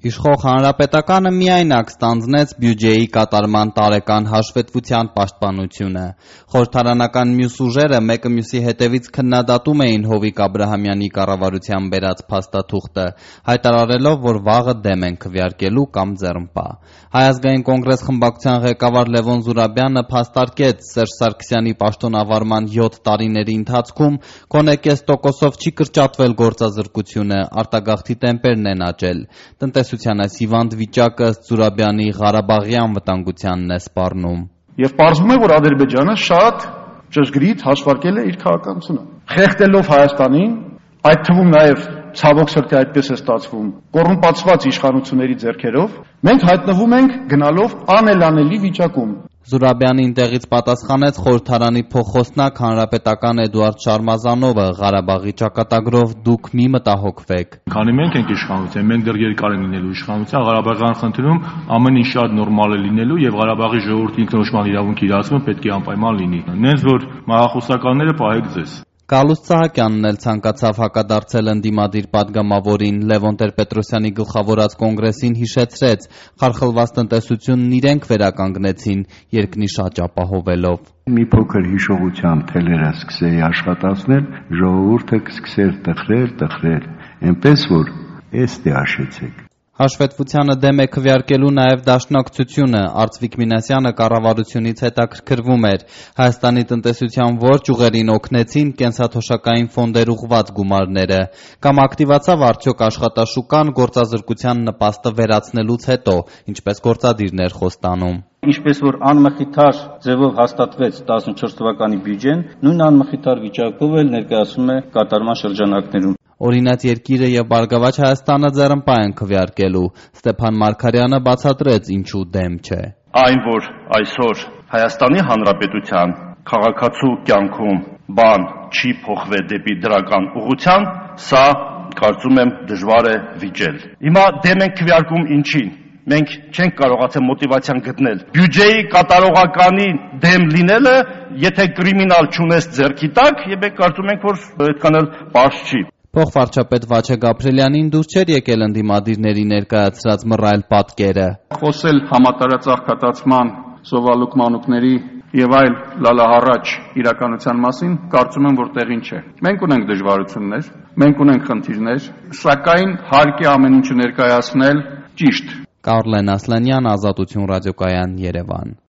Իշխող հանրապետականը միայնակ ստանձնեց բյուջեի կատարման տարեկան հաշվետվության պաշտպանությունը։ Խորհրդարանական մյուս ուժերը մեկը մյուսի հետևից քննադատում էին Հովիկ Աբրահամյանի կառավարության բերած փաստաթուղթը, հայտարարելով, որ վաղը դեմ են քվեարկելու կամ ձեռնպահ։ Հայ ազգային կոնգրես խմբակցության ղեկավար Լևոն Զուրաբյանը փաստարկեց Սերժ Սարգսյանի պաշտոնավարման 7 տարիների ընթացքում գոնե կես տոկոսով չի կրճատվել գործազրկությունը, արտագաղթի տեմպերն են աճել։ Տնտեսության այս հիվանդ վիճակը ըստ Զուրաբյանի Ղարաբաղյան վտանգությանն է սպառնում։ Եվ պարզվում է, որ Ադրբեջանը շատ ճշգրիտ հաշվարկել է իր քաղաքականությունը, խեղդելով Հայաստանին, այդ թվում նաև ցավոք սրտի այդպես է ստացվում, կոռումպացված իշխանությունների ձեռքերով, մենք հայտնվում ենք գնալով անելանելի վիճակում։ Զուրաբյանին տեղից պատասխանեց խորհրդարանի փոխխոսնակ հանրապետական Էդուարդ Շարմազանովը Ղարաբաղի ճակատագրով դուք մի մտահոգվեք։ Քանի մենք ենք իշխանության, մենք դեռ երկար ենք լինելու իշխանության, Ղարաբաղյան խնդրում ամեն ինչ շատ նորմալ է լինելու եւ Ղարաբաղի ժողովրդի ինքնորոշման իրավունքի իրացումը պետք է անպայման լինի։ Նենց որ մահախոսականները պահեք ձեզ։ Գալուստ Սահակյանն էլ ցանկացավ հակադարձել ընդդիմադիր падգամավորին, Լևոն Տեր-Պետրոսյանի գլխավորած կոնգրեսին հիշեցրեց, խարխլված տնտեսությունն իրենք վերականգնեցին, երկնիշ աճ ապահովելով։ Մի փոքր հիշողությամբ թելերը սկսեի աշխատացնել, ժողովուրդը կսկսեր տխրել, այնպես որ էստե աշեցեք։ Հաշվետվությանը դեմ է քվեարկելու նաև Դաշնակցությունը, Արծվիկ Մինասյանը կառավարությունից հետաքրքրվում էր, Հայաստանի տնտեսության ողջ ուղերին օգնեցին կենսաթոշակային ֆոնդեր ուղղված գումարները, կամ ակտիվացավ արդյոք աշխատաշուկան գործազրկության նպաստը վերացնելուց հետո, ինչպես գործադիրներ խոստանում։ Ինչպես որ անմխիթար ձևով հաստատվեց 14 թվականի բյուջեն, նույն անմխիթար վիճակով էլ ներկայացում է կատարման շրջանակներում։ Օրինաց երկիրը եւ Բարգավաճ Հայաստանը ձեռնպահ են քվեարկելու։ Ստեփան Մարգարյանը բացատրեց ինչու դեմ չէ։ Այն, որ այսօր Հայաստանի Հանրապետության քաղաքացու կյանքում բան չի փոխվել դեպի դրական ուղղության, սա կարծում եմ դժվար է վիճել։ Հիմա դեմ են քվեարկում ինչին։ Մենք չենք կարողացել մոտիվացիան գտնել։ Բյուջեի կատարողականի դեմ լինելը, եթե կրիմինալ չունես ձեռքի տակ, եւ մենք կարծում ենք, որ այդքան էլ պարզ չի։ Փոխվարչապետ Վաչե Գաբրելյանին դուր չէր եկել ընդդիմադիրների ներկայացրած մռայլ պատկերը։ Խոսել համատարած սովալուկ մանուկների եւ այլ լալահառաջ իրականության մասին, կարծում եմ, որ տեղին չէ։ Մենք ունենք դժվարություններ, մենք ունենք խնդիրներ, սակայն հարկ է ամեն ինչը ներկայացնել ճիշտ։ Կարլեն Ասլանյան, Ազատություն ռադիոկայան, Երևան։